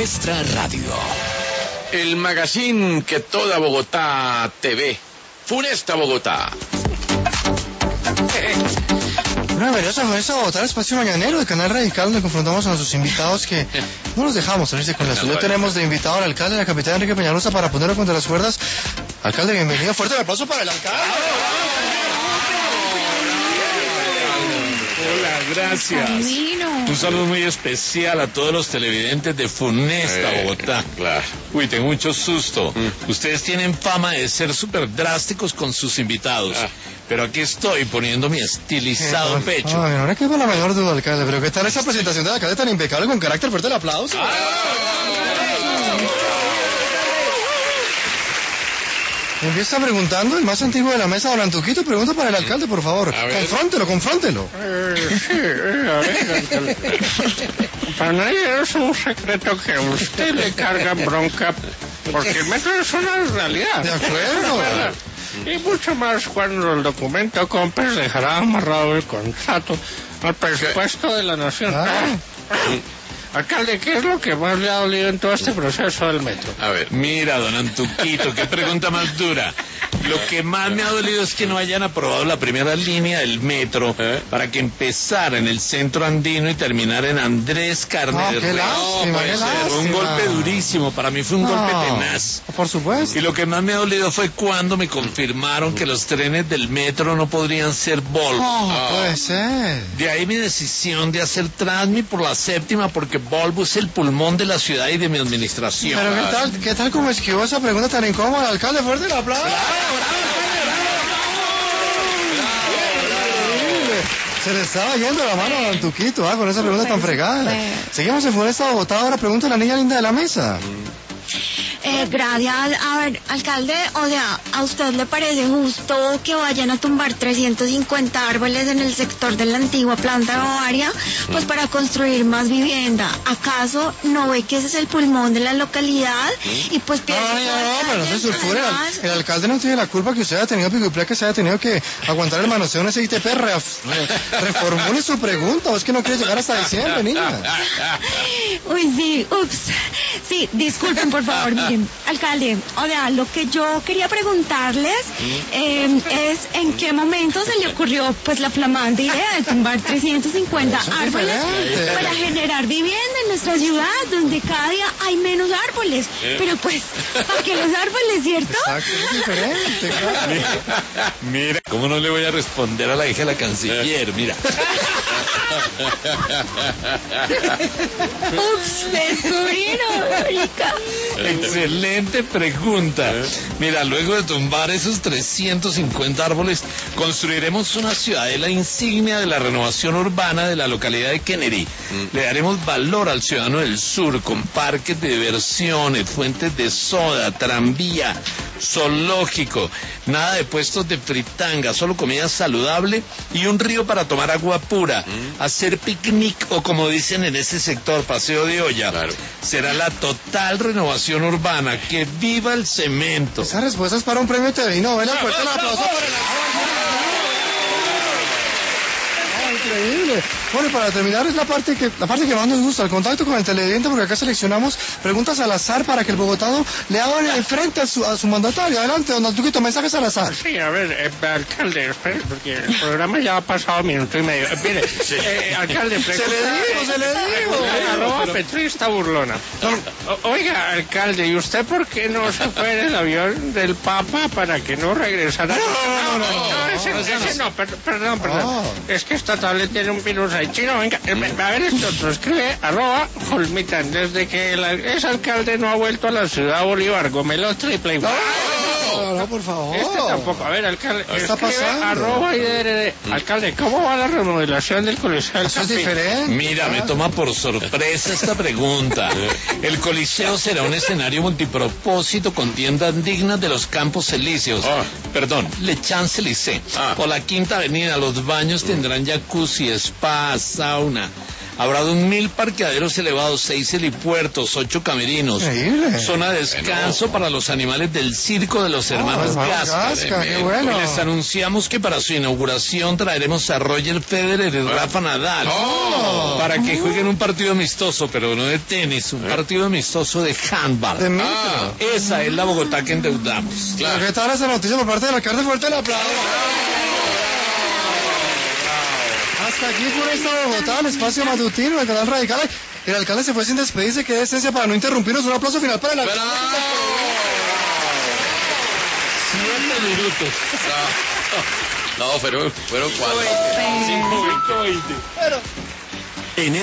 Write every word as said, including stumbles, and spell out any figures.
Nuestra radio. El magazine que toda Bogotá te ve. Funesta Bogotá. Una valiosa Funesta Bogotá, el espacio mañanero del Canal Radical, donde confrontamos a nuestros invitados que no los dejamos salirse con la ciudad. Tenemos de invitado al alcalde de la capital, Enrique Peñalosa, para ponerlo contra las cuerdas. Alcalde, bienvenido. Fuerte el aplauso para el alcalde. Hola, gracias. Un saludo muy especial a todos los televidentes de Funesta eh, Bogotá. Claro. Uy, tengo mucho susto. Mm. Ustedes tienen fama de ser súper drásticos con sus invitados. Ah. Pero aquí estoy poniendo mi estilizado Eh, pecho. Ay, no le queda la menor duda, alcalde. Pero ¿qué tal esa presentación del alcalde tan impecable con carácter? Fuerte el aplauso. Empieza preguntando, el más antiguo de la mesa, don Antuquito, pregunta para el alcalde, por favor. Confróntelo, confróntelo. Eh, sí, eh, a ver, alcalde. Para nadie es un secreto que a usted le carga bronca, porque el metro es una realidad. De acuerdo. Y mucho más cuando el documento COMPES dejará amarrado el contrato al presupuesto de la nación. Ah. Alcalde, ¿qué es lo que más le ha dolido en todo este proceso del metro? A ver, mira, don Antuquito, qué pregunta más dura. Lo que más me ha dolido es que no hayan aprobado la primera línea del metro ¿Eh? para que empezara en el centro andino y terminara en Andrés Carne No, de qué Res. lástima, puede qué ser. Fue un lástima. golpe durísimo, para mí fue un No, golpe tenaz. por supuesto. Y lo que más me ha dolido fue cuando me confirmaron que los trenes del metro no podrían ser Volvo. No, puede ser. De ahí mi decisión de hacer Transmi por la séptima, porque Volvo es el pulmón de la ciudad y de mi administración. Pero ¿qué tal, qué tal como esquivó esa pregunta tan incómoda, alcalde? Fuerte el aplauso. Se le estaba yendo la mano a Antuquito, ah, con esa pregunta tan fregada. Seguimos en Funesta Bogotá, ahora pregunta a la niña linda de la mesa. Eh, gracias. A ver, alcalde, o sea, ¿a usted le parece justo que vayan a tumbar trescientos cincuenta árboles en el sector de la antigua planta Bavaria, pues para construir más vivienda? ¿Acaso no ve que ese es el pulmón de la localidad? Y pues piensa Ay, que no, no, pero no se sulfure. además- El, el alcalde no tiene la culpa que usted haya tenido pico y placa, que se haya tenido que aguantar el manoseo en ese I T P. Re, reformule su pregunta, o es que no quiere llegar hasta diciembre, niña. Uy, sí, ups. Sí, disculpen, por favor, miren, alcalde, o sea, lo que yo quería preguntarles eh, es en qué momento se le ocurrió, pues, la flamante idea de tumbar trescientos cincuenta Eso es árboles diferente. para generar vivienda en nuestra ciudad, donde cada día hay menos árboles. Pero, pues, ¿para qué los árboles, cierto? Exacto, es diferente, claro. Mira, ¿cómo no le voy a responder a la hija de la canciller? Mira. Ups, me descubrieron, rica. Excelente pregunta. Mira, luego de tumbar esos trescientos cincuenta árboles, construiremos una ciudadela insignia de la renovación urbana de la localidad de Kennedy. Le daremos valor al ciudadano del sur con parques de diversiones, fuentes de soda, tranvía, zoológico, nada de puestos de fritanga, solo comida saludable y un río para tomar agua pura, hacer picnic o, como dicen en ese sector, paseo de olla. Claro. Será la total renovación urbana. ¡Que viva el cemento! Esa respuesta es para un premio T V I novela. Fuerte el aplauso para el Ah, increíble. Bueno, y para terminar es la parte que la parte que más nos gusta, el contacto con el televidente, porque acá seleccionamos preguntas al azar para que el bogotano le haga de frente a su, a su mandatario. Adelante, don Antuquito, mensajes al azar. Sí, a ver, eh, alcalde, espere, porque el programa ya ha pasado minuto y medio. Eh, mire, eh, alcalde, pregunta, Se le dijo, se le dijo. pregunta, arroba petrista burlona. O- Oiga, alcalde, ¿y usted por qué no se fue en el avión del Papa para que no regresara? No, no, no, no, ese, no, ese ese no. no, per- perdón, perdón. Oh. Es que esta tablet tiene un virus ahí chino. Venga, eh, a ver, esto otro, escribe arroba Holmitan. Desde que el, ese alcalde no ha vuelto a la ciudad Bolívar, Gomelo triple igual. No, no, por favor. Este tampoco. A ver, alcalde, ¿Qué está escribe pasando? arroba I D R D. Alcalde, ¿cómo va la remodelación del Coliseo del Eso es Campín? diferente. Mira, me toma por sorpresa esta pregunta. El Coliseo será un escenario multipropósito con tiendas dignas de los Campos Elíseos. Ah. Perdón, Le Champs-Élysées. Ah. Por la Quinta Avenida, los baños tendrán jacuzzi, spa, sauna. Habrá dos mil parqueaderos elevados, seis helipuertos, ocho camerinos. Increíble. Zona de descanso para los animales del circo de los hermanos Oh, Gasca. Gasca, qué bueno. Y les anunciamos que para su inauguración traeremos a Roger Federer y Rafa Nadal Oh. para que jueguen un partido amistoso, pero no de tenis, un partido amistoso de handball. De mí. Ah. Esa es la Bogotá que endeudamos. Pero ¿qué tal esa noticia por parte del alcalde? Fuerte el aplauso. Hasta aquí por esta Bogotá, el espacio matutino del Canal Radical. El alcalde se fue sin despedirse, qué decencia para no interrumpirnos. Un aplauso final para el alcalde. Siete minutos. No, no fueron, fueron cuatro. Cinco, veinte, veinte. En